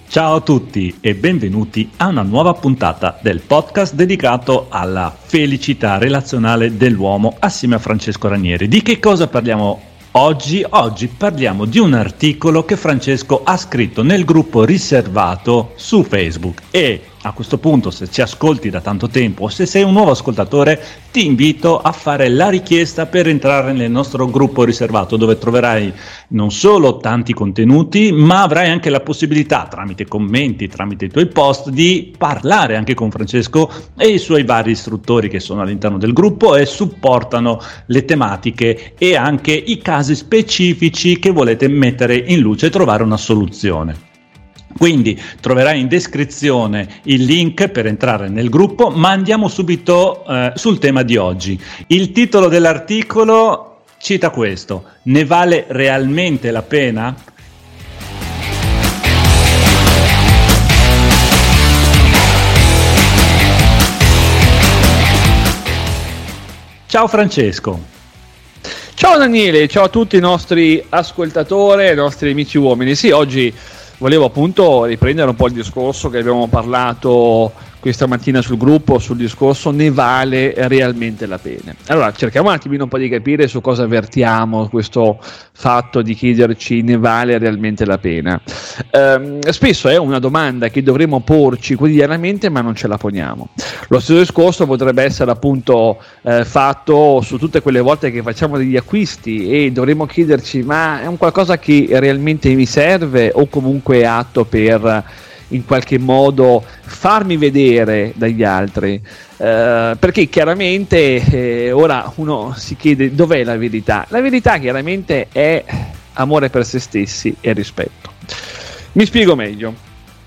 Ciao a tutti e benvenuti a una nuova puntata del podcast dedicato alla felicità relazionale dell'uomo assieme a Francesco Ranieri. Di che cosa parliamo oggi? Oggi parliamo di un articolo che Francesco ha scritto nel gruppo riservato su Facebook e a questo punto, se ci ascolti da tanto tempo o se sei un nuovo ascoltatore, ti invito a fare la richiesta per entrare nel nostro gruppo riservato, dove troverai non solo tanti contenuti, ma avrai anche la possibilità, tramite commenti, tramite i tuoi post, di parlare anche con Francesco e i suoi vari istruttori che sono all'interno del gruppo e supportano le tematiche e anche i casi specifici che volete mettere in luce e trovare una soluzione. Quindi troverai in descrizione il link per entrare nel gruppo, ma andiamo subito sul tema di oggi. Il titolo dell'articolo cita questo: ne vale realmente la pena? Ciao Francesco. Ciao Daniele, ciao a tutti i nostri ascoltatori e i nostri amici uomini. Sì, oggi volevo appunto riprendere un po' il discorso che abbiamo parlato questa mattina sul gruppo, sul discorso ne vale realmente la pena. Allora, cerchiamo un attimino un po' di capire su cosa avvertiamo questo fatto di chiederci ne vale realmente la pena. Spesso è una domanda che dovremmo porci quotidianamente, ma non ce la poniamo. Lo stesso discorso potrebbe essere appunto fatto su tutte quelle volte che facciamo degli acquisti e dovremmo chiederci: ma è un qualcosa che realmente mi serve o comunque è atto per in qualche modo farmi vedere dagli altri? Perché chiaramente ora uno si chiede dov'è la verità. La verità chiaramente è amore per se stessi e rispetto. Mi spiego meglio.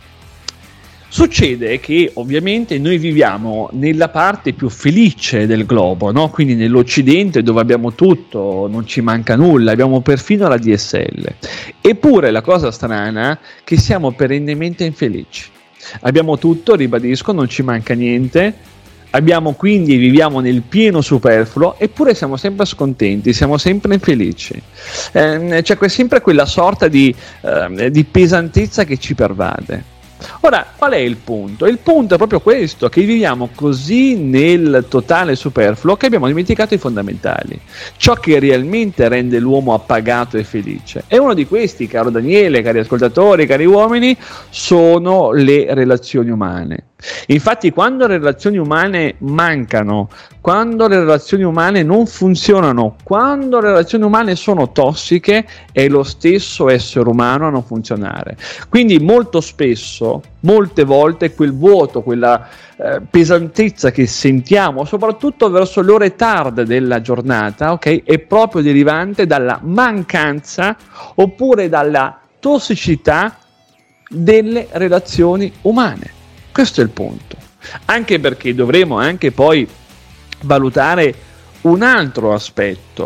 Succede che ovviamente noi viviamo nella parte più felice del globo, no? Quindi nell'Occidente, dove abbiamo tutto, non ci manca nulla, abbiamo perfino la DSL. Eppure la cosa strana è che siamo perennemente infelici. Abbiamo tutto, ribadisco, non ci manca niente, quindi viviamo nel pieno superfluo, eppure siamo sempre scontenti, siamo sempre infelici. C'è sempre quella sorta di pesantezza che ci pervade. Ora, qual è il punto? Il punto è proprio questo, che viviamo così nel totale superfluo che abbiamo dimenticato i fondamentali, ciò che realmente rende l'uomo appagato e felice. E uno di questi, caro Daniele, cari ascoltatori, cari uomini, sono le relazioni umane. Infatti, quando le relazioni umane mancano, quando le relazioni umane non funzionano, quando le relazioni umane sono tossiche, è lo stesso essere umano a non funzionare. Quindi molto spesso, molte volte, quel vuoto, quella pesantezza che sentiamo, soprattutto verso le ore tarde della giornata, ok, è proprio derivante dalla mancanza oppure dalla tossicità delle relazioni umane. Questo è il punto, anche perché dovremo anche poi valutare un altro aspetto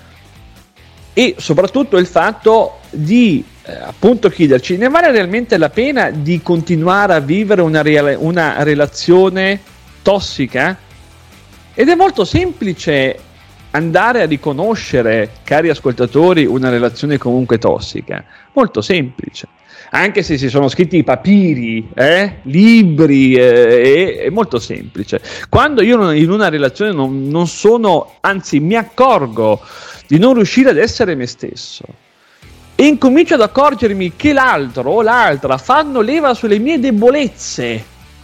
e soprattutto il fatto di appunto chiederci: ne vale realmente la pena di continuare a vivere una relazione tossica? Ed è molto semplice andare a riconoscere, cari ascoltatori, una relazione comunque tossica, molto semplice. Anche se si sono scritti papiri, libri, è molto semplice. Quando io in una relazione non sono, anzi mi accorgo di non riuscire ad essere me stesso e incomincio ad accorgermi che l'altro o l'altra fanno leva sulle mie debolezze,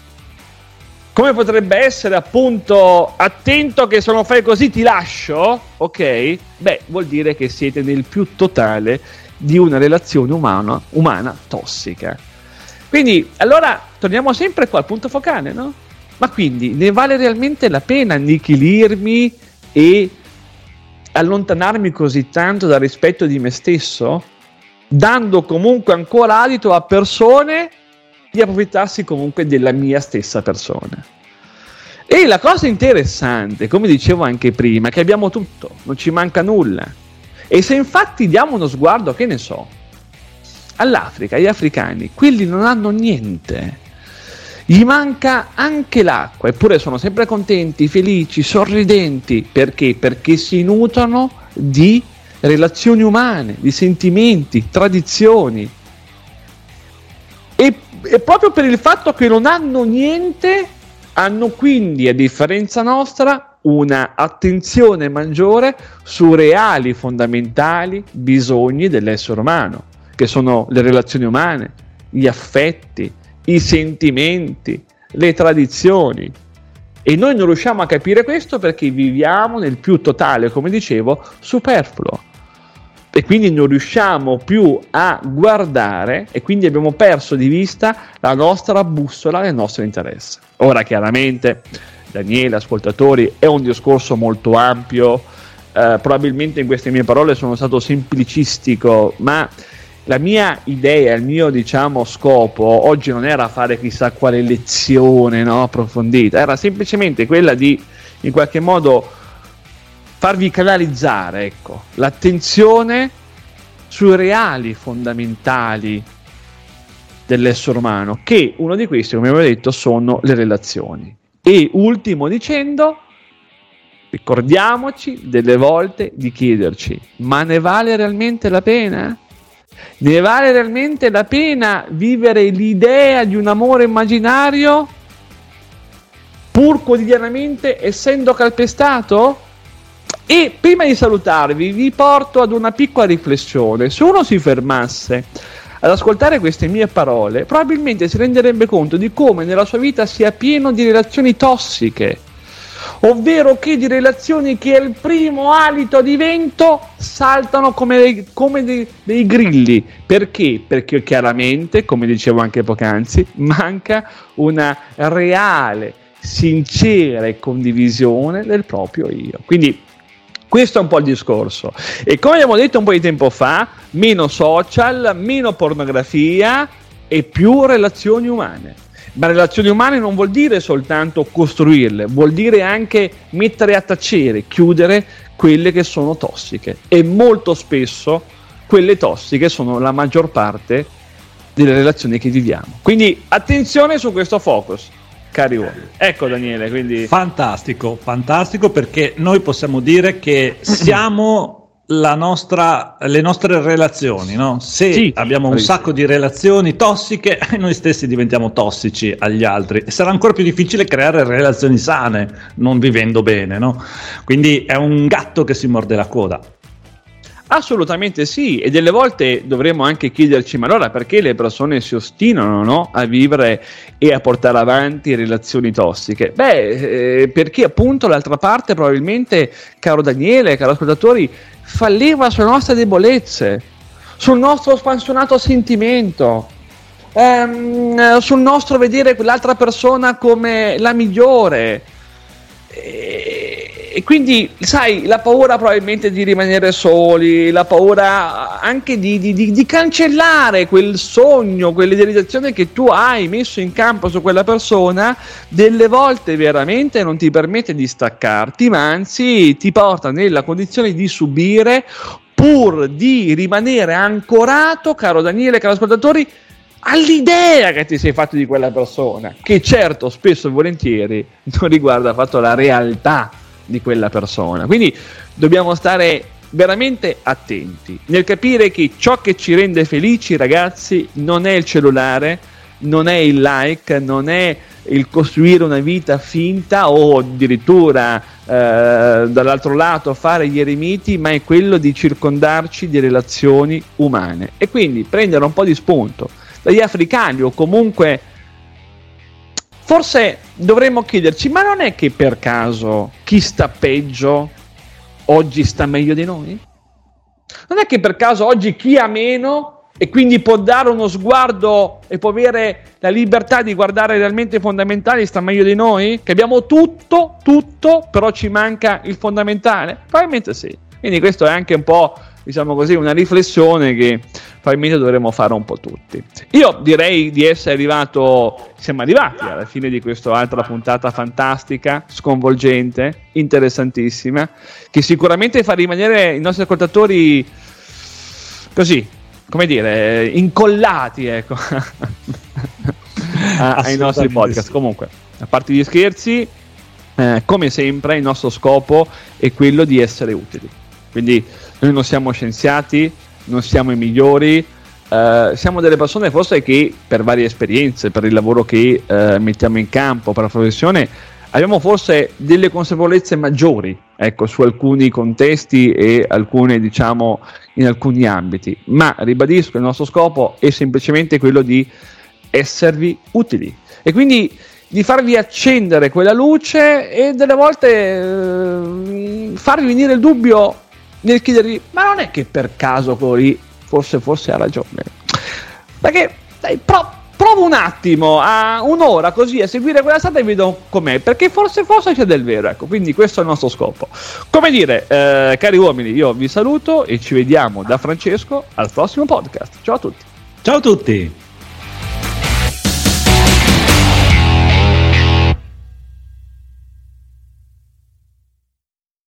come potrebbe essere appunto attento che se non fai così ti lascio, ok? Beh, vuol dire che siete nel più totale di una relazione umana tossica. Quindi allora torniamo sempre qua al punto focale, no? Ma quindi ne vale realmente la pena annichilirmi e allontanarmi così tanto dal rispetto di me stesso, dando comunque ancora adito a persone di approfittarsi comunque della mia stessa persona? E la cosa interessante, come dicevo anche prima, è che abbiamo tutto, non ci manca nulla. E se infatti diamo uno sguardo, che ne so, all'Africa, agli africani, quelli non hanno niente, gli manca anche l'acqua, eppure sono sempre contenti, felici, sorridenti. Perché? Perché si nutrono di relazioni umane, di sentimenti, tradizioni. E E proprio per il fatto che non hanno niente, hanno quindi, a differenza nostra, una attenzione maggiore su reali fondamentali bisogni dell'essere umano, che sono le relazioni umane, gli affetti, i sentimenti, le tradizioni. E noi non riusciamo a capire questo perché viviamo nel più totale, come dicevo, superfluo. E quindi non riusciamo più a guardare, e quindi abbiamo perso di vista la nostra bussola del nostro interesse. Ora chiaramente, Daniele, ascoltatori, è un discorso molto ampio, probabilmente in queste mie parole sono stato semplicistico, ma la mia idea, il mio scopo oggi non era fare chissà quale lezione, no, approfondita, era semplicemente quella di in qualche modo farvi canalizzare, ecco, l'attenzione sui reali fondamentali dell'essere umano, che uno di questi, come avevo detto, sono le relazioni. E ultimo dicendo, ricordiamoci delle volte di chiederci: ma ne vale realmente la pena? Ne vale realmente la pena vivere l'idea di un amore immaginario pur quotidianamente essendo calpestato? E prima di salutarvi vi porto ad una piccola riflessione. Se uno si fermasse ad ascoltare queste mie parole, probabilmente si renderebbe conto di come nella sua vita sia pieno di relazioni tossiche, ovvero che di relazioni che al primo alito di vento saltano come dei grilli. Perché? Perché chiaramente, come dicevo anche poc'anzi, manca una reale, sincera condivisione del proprio io. Quindi questo è un po' il discorso. E come abbiamo detto un po' di tempo fa, meno social, meno pornografia e più relazioni umane. Ma relazioni umane non vuol dire soltanto costruirle, vuol dire anche mettere a tacere, chiudere quelle che sono tossiche. E molto spesso quelle tossiche sono la maggior parte delle relazioni che viviamo. Quindi attenzione su questo focus, cari uomini. Ecco Daniele, quindi fantastico perché noi possiamo dire che siamo le nostre relazioni, no? Se sì, abbiamo un sacco di relazioni tossiche, noi stessi diventiamo tossici agli altri e sarà ancora più difficile creare relazioni sane non vivendo bene, no? Quindi è un gatto che si morde la coda. Assolutamente sì, e delle volte dovremmo anche chiederci: ma allora perché le persone si ostinano, no, a vivere e a portare avanti relazioni tossiche? Perché appunto l'altra parte probabilmente, caro Daniele, caro ascoltatori, falliva sulle nostre debolezze, sul nostro spansionato sentimento, sul nostro vedere quell'altra persona come la migliore. E quindi, sai, la paura probabilmente di rimanere soli, la paura anche di cancellare quel sogno, quell'idealizzazione che tu hai messo in campo su quella persona, delle volte veramente non ti permette di staccarti, ma anzi ti porta nella condizione di subire, pur di rimanere ancorato, caro Daniele, caro ascoltatori, all'idea che ti sei fatto di quella persona, che certo spesso e volentieri non riguarda affatto la realtà di quella persona. Quindi dobbiamo stare veramente attenti nel capire che ciò che ci rende felici, ragazzi, non è il cellulare, non è il like, non è il costruire una vita finta o addirittura dall'altro lato fare gli eremiti, ma è quello di circondarci di relazioni umane. E quindi prendere un po' di spunto dagli africani, o comunque forse dovremmo chiederci: ma non è che per caso chi sta peggio oggi sta meglio di noi? Non è che per caso oggi chi ha meno e quindi può dare uno sguardo e può avere la libertà di guardare realmente i fondamentali sta meglio di noi? Che abbiamo tutto, però ci manca il fondamentale? Probabilmente sì. Quindi questo è anche un po', diciamo così, una riflessione che probabilmente dovremmo fare un po' tutti. Io direi di essere siamo arrivati alla fine di questa altra puntata fantastica, sconvolgente, interessantissima, che sicuramente fa rimanere i nostri ascoltatori così, come dire, incollati, ecco, ai nostri podcast. Comunque, a parte gli scherzi, come sempre il nostro scopo è quello di essere utili. Quindi noi non siamo scienziati, non siamo i migliori, siamo delle persone forse che per varie esperienze, per il lavoro che mettiamo in campo, per la professione, abbiamo forse delle consapevolezze maggiori, ecco, su alcuni contesti e alcune, diciamo, in alcuni ambiti, ma ribadisco, il nostro scopo è semplicemente quello di esservi utili e quindi di farvi accendere quella luce e delle volte farvi venire il dubbio nel chiedervi: ma non è che per caso quello lì forse ha ragione? Perché dai, provo un attimo a un'ora così a seguire quella strada e vedo com'è, perché forse c'è del vero, ecco. Quindi questo è il nostro scopo. Come dire, cari uomini, io vi saluto e ci vediamo da Francesco al prossimo podcast. Ciao a tutti. Ciao a tutti.